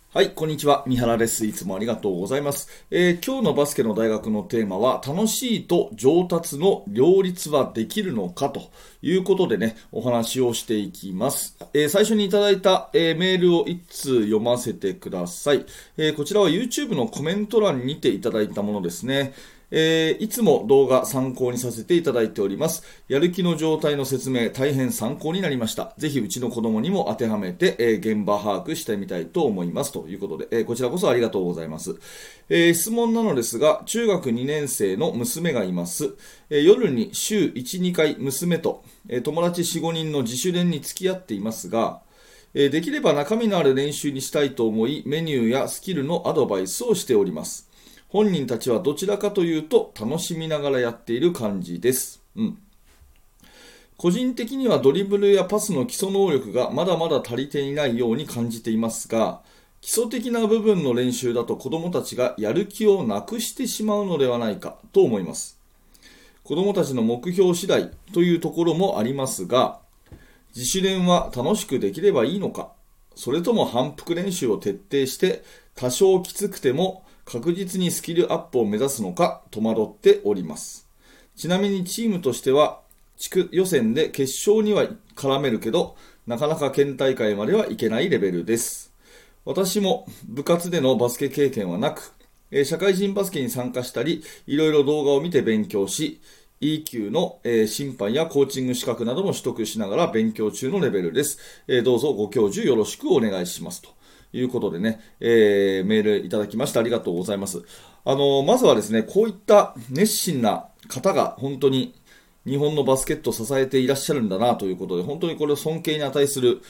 はい、こんにちは。三原です。いつもありがとうございます。今日のバスケの大学のテーマは、楽しいと上達の両立はできるのかということでね、お話をしていきます。最初にいただいた、メールを一通読ませてください。こちらは YouTube のコメント欄にていただいたものですね。いつも動画参考にさせていただいております。やる気の状態の説明、大変参考になりました。ぜひうちの子供にも当てはめて、現場把握してみたいと思いますということで、こちらこそありがとうございます。質問なのですが、中学2年生の娘がいます。夜に週1、2回娘と、友達4、5人の自主練に付き合っていますが、できれば中身のある練習にしたいと思い、メニューやスキルのアドバイスをしております。本人たちはどちらかというと楽しみながらやっている感じです。個人的にはドリブルやパスの基礎能力がまだまだ足りていないように感じていますが、基礎的な部分の練習だと子どもたちがやる気をなくしてしまうのではないかと思います。子どもたちの目標次第というところもありますが、自主練は楽しくできればいいのか、それとも反復練習を徹底して多少きつくても確実にスキルアップを目指すのか戸惑っております。ちなみにチームとしては地区予選で決勝には絡めるけど、なかなか県大会まではいけないレベルです。私も部活でのバスケ経験はなく、社会人バスケに参加したり、いろいろ動画を見て勉強し、E 級の審判やコーチング資格なども取得しながら勉強中のレベルです。どうぞご教授よろしくお願いしますということでね、メールいただきましてありがとうございます。まずはですね、こういった熱心な方が本当に日本のバスケットを支えていらっしゃるんだなということで、本当にこれを尊敬に値する、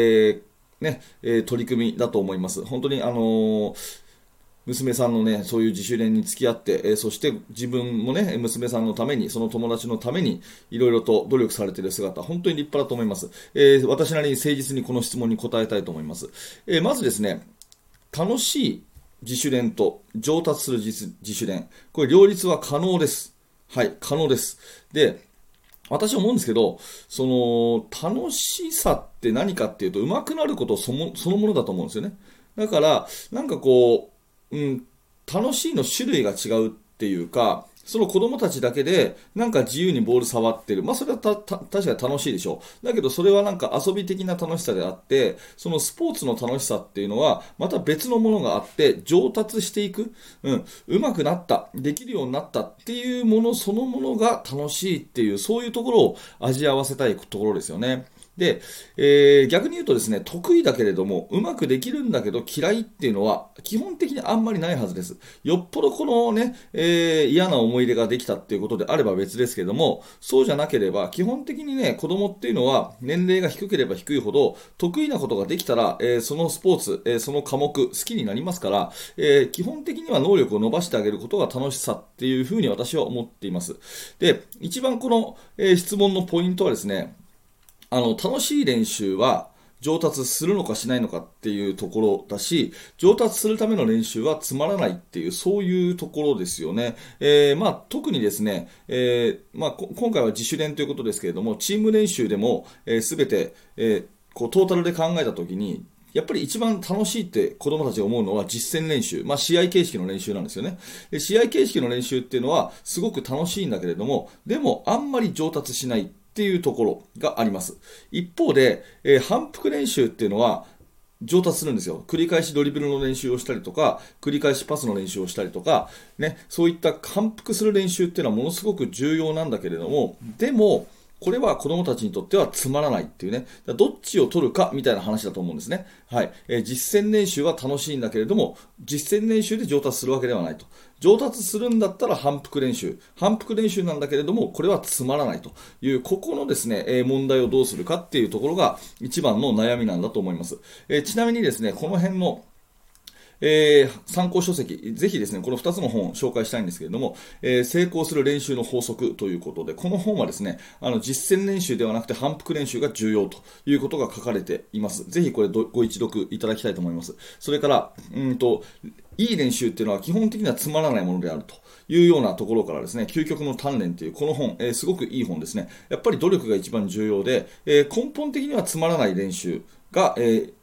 取り組みだと思います。本当に娘さんのね、そういう自主練に付き合って、そして自分もね、娘さんのために、その友達のために、いろいろと努力されている姿、本当に立派だと思います。私なりに誠実にこの質問に答えたいと思います。まずですね、楽しい自主練と上達する自主練、これ両立は可能です。はい、可能です。で、私は思うんですけど、その楽しさって何かっていうと、上手くなることそのものだと思うんですよね。だから、なんかこう、楽しいの種類が違うっていうか、その子供たちだけで、なんか自由にボール触ってる。まあ、それは確かに楽しいでしょう。だけど、それはなんか遊び的な楽しさであって、そのスポーツの楽しさっていうのは、また別のものがあって、上達していく。上手くなった。できるようになったっていうものそのものが楽しいっていう、そういうところを味合わせたいところですよね。で、逆に言うとですね、得意だけれども、うまくできるんだけど嫌いっていうのは、基本的にあんまりないはずです。よっぽどこのね、嫌な思い出ができたっていうことであれば別ですけども、そうじゃなければ、基本的にね、子供っていうのは、年齢が低ければ低いほど、得意なことができたら、そのスポーツ、その科目、好きになりますから、基本的には能力を伸ばしてあげることが楽しさっていうふうに私は思っています。で、一番この、質問のポイントはですね、楽しい練習は上達するのかしないのかっていうところだし、上達するための練習はつまらないっていう、そういうところですよね。特にですね、今回は自主練ということですけれども、チーム練習でも、すべて、こうトータルで考えたときに、やっぱり一番楽しいって子供たちが思うのは実践練習。試合形式の練習なんですよね。で試合形式の練習っていうのはすごく楽しいんだけれども、でもあんまり上達しないっていうところがあります。一方で、反復練習っていうのは上達するんですよ。繰り返しドリブルの練習をしたりとか、繰り返しパスの練習をしたりとか、ね、そういった反復する練習っていうのはものすごく重要なんだけれども、でも、これは子供たちにとってはつまらないっていうね、どっちを取るかみたいな話だと思うんですね。はい。実践練習は楽しいんだけれども、実践練習で上達するわけではないと。上達するんだったら反復練習。反復練習なんだけれども、これはつまらないという、ここのですね、問題をどうするかっていうところが一番の悩みなんだと思います。ちなみにですね、この辺の参考書籍、ぜひですね、この2つの本を紹介したいんですけれども、成功する練習の法則ということで、この本はですね、実践練習ではなくて反復練習が重要ということが書かれています。ぜひこれご一読いただきたいと思います。それから、いい練習っていうのは基本的にはつまらないものであるというようなところからですね、究極の鍛錬というこの本、すごくいい本ですね。やっぱり努力が一番重要で、根本的にはつまらない練習が、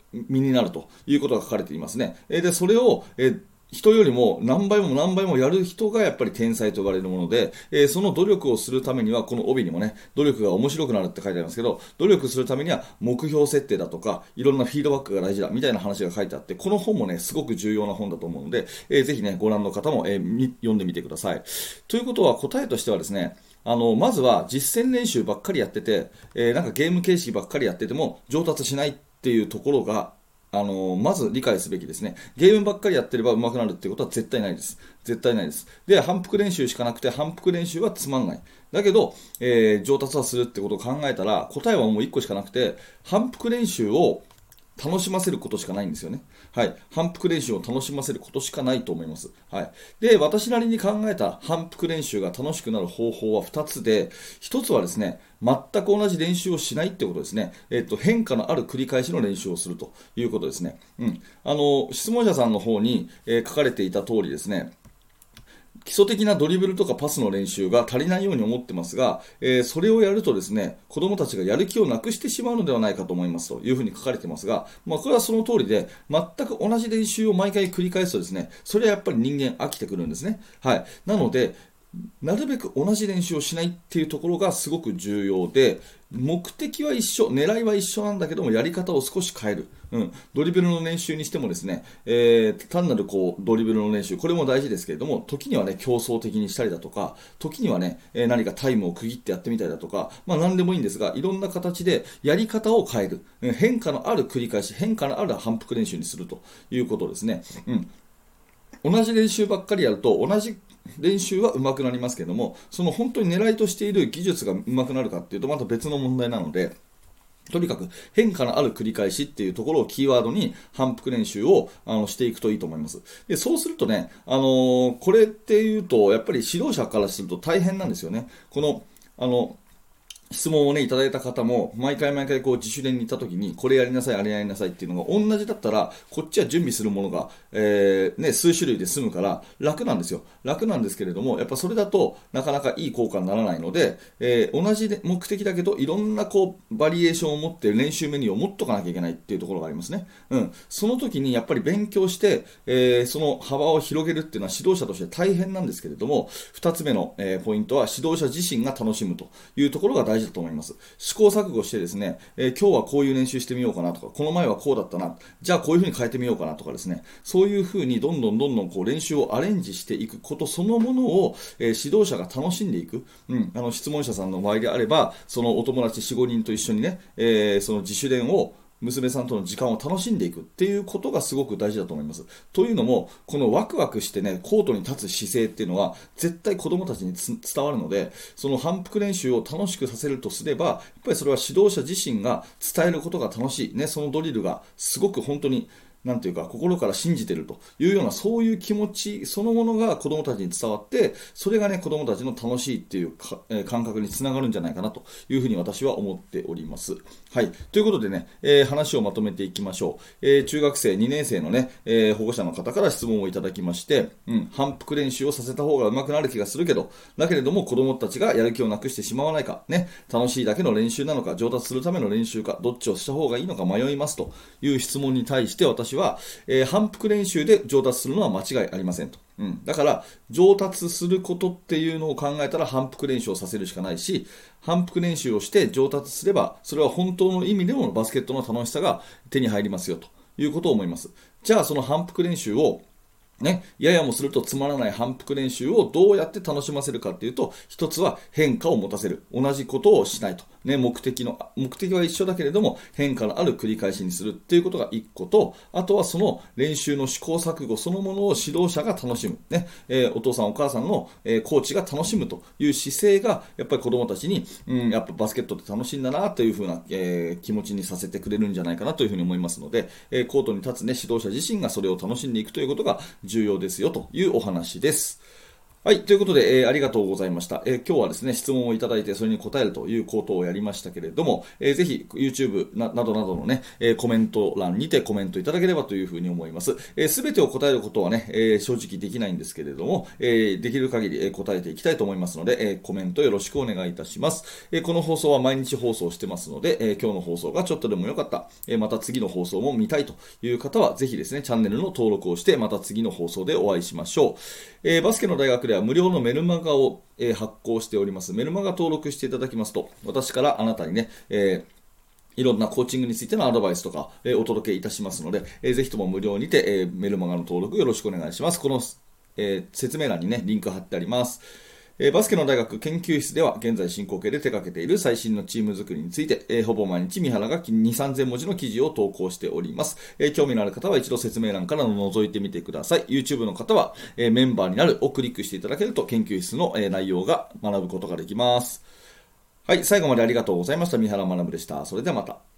身になるということが書かれていますね。で、それを、人よりも何倍も何倍もやる人がやっぱり天才と呼ばれるもので、その努力をするためには、この帯にもね、努力が面白くなるって書いてありますけど、努力するためには目標設定だとか、いろんなフィードバックが大事だみたいな話が書いてあって、この本もね、すごく重要な本だと思うので、ぜひね、ご覧の方も、読んでみてください。ということは、答えとしてはですね、まずは実践練習ばっかりやってて、なんかゲーム形式ばっかりやってても上達しないっていうところがまず理解すべきですね。ゲームばっかりやってれば上手くなるっていうことは絶対ないです。絶対ないです。で、反復練習しかなくて、反復練習はつまんない。だけど、上達はするってことを考えたら、答えはもう1個しかなくて、反復練習を楽しませることしかないんですよね。はい。反復練習を楽しませることしかないと思います。はい。で、私なりに考えた反復練習が楽しくなる方法は2つで、1つはですね、全く同じ練習をしないってことですね。変化のある繰り返しの練習をするということですね。うん。質問者さんの方に、書かれていた通りですね、基礎的なドリブルとかパスの練習が足りないように思ってますが、それをやるとですね、子供たちがやる気をなくしてしまうのではないかと思いますというふうに書かれてますが、これはその通りで、全く同じ練習を毎回繰り返すとですね、それはやっぱり人間飽きてくるんですね。はい。なので、なるべく同じ練習をしないっていうところがすごく重要で、目的は一緒、狙いは一緒なんだけども、やり方を少し変える。ドリブルの練習にしてもですね、単なるドリブルの練習、これも大事ですけれども、時にはね、競争的にしたりだとか、時にはね、何かタイムを区切ってやってみたりだとか、何でもいいんですが、いろんな形でやり方を変える。変化のある繰り返し、変化のある反復練習にするということですね。同じ練習ばっかりやると、同じ練習は上手くなりますけども、その本当に狙いとしている技術が上手くなるかっていうとまた別の問題なので、とにかく変化のある繰り返しっていうところをキーワードに反復練習をしていくといいと思います。で、そうするとね、これっていうとやっぱり指導者からすると大変なんですよね。この質問をね、いただいた方も、毎回毎回自主練に行った時に、これやりなさい、あれやりなさいっていうのが同じだったら、こっちは準備するものが、数種類で済むから楽なんですよ。楽なんですけれども、やっぱそれだとなかなかいい効果にならないので、同じ目的だけど、いろんなバリエーションを持って練習メニューを持っとかなきゃいけないっていうところがありますね。その時にやっぱり勉強して、その幅を広げるっていうのは指導者として大変なんですけれども、2つ目の、ポイントは指導者自身が楽しむというところが大事だと思います。試行錯誤してですね、今日はこういう練習してみようかなとか、この前はこうだったな、じゃあこういう風に変えてみようかなとかですね、そういう風にどんどん練習をアレンジしていくことそのものを、指導者が楽しんでいく。質問者さんの場合であれば、そのお友達4、5人と一緒にね、その自主練を娘さんとの時間を楽しんでいくっていうことがすごく大事だと思います。というのも、このワクワクしてね、コートに立つ姿勢っていうのは、絶対子供たちに伝わるので、その反復練習を楽しくさせるとすれば、やっぱりそれは指導者自身が伝えることが楽しい。ね、そのドリルがすごく本当になんていうか心から信じているというようなそういう気持ちそのものが子どもたちに伝わってそれがね子どもたちの楽しいっていう感覚につながるんじゃないかなというふうに私は思っております。はい。ということでね、話をまとめていきましょう。中学生2年生のね、保護者の方から質問をいただきまして、反復練習をさせた方が上手くなる気がするけど、だけれども子どもたちがやる気をなくしてしまわないか、ね、楽しいだけの練習なのか上達するための練習かどっちをした方がいいのか迷いますという質問に対して私は、反復練習で上達するのは間違いありませんと。だから上達することっていうのを考えたら反復練習をさせるしかないし、反復練習をして上達すればそれは本当の意味でもバスケットの楽しさが手に入りますよということを思います。じゃあその反復練習をややもするとつまらない反復練習をどうやって楽しませるかというと、一つは変化を持たせる。同じことをしないと。目的は一緒だけれども、変化のある繰り返しにするっていうことが一個と、あとはその練習の試行錯誤そのものを指導者が楽しむ。お父さんお母さんの、コーチが楽しむという姿勢が、やっぱり子供たちに、やっぱバスケットって楽しいんだなというふうな、気持ちにさせてくれるんじゃないかなというふうに思いますので、コートに立つ指導者自身がそれを楽しんでいくということが重要ですよというお話です。 はい。ということで、ありがとうございました。今日はですね、質問をいただいて、それに答えるということをやりましたけれども、ぜひ、YouTube などなどのね、コメント欄にてコメントいただければというふうに思います。すべてを答えることはね、正直できないんですけれども、できる限り、答えていきたいと思いますので、コメントよろしくお願いいたします。この放送は毎日放送してますので、今日の放送がちょっとでも良かった、また次の放送も見たいという方は、ぜひですね、チャンネルの登録をして、また次の放送でお会いしましょう。バスケの大学では無料のメルマガを、発行しております。メルマガ登録していただきますと、私からあなたにね、いろんなコーチングについてのアドバイスとか、お届けいたしますので、ぜひとも無料にて、メルマガの登録よろしくお願いします。この、説明欄にね、リンク貼ってあります。バスケの大学研究室では現在進行形で手掛けている最新のチーム作りについて、ほぼ毎日三原が2、3000文字の記事を投稿しております。興味のある方は一度説明欄から覗いてみてください。YouTube の方は、メンバーになるをクリックしていただけると研究室の、内容が学ぶことができます。はい、最後までありがとうございました。三原学でした。それではまた。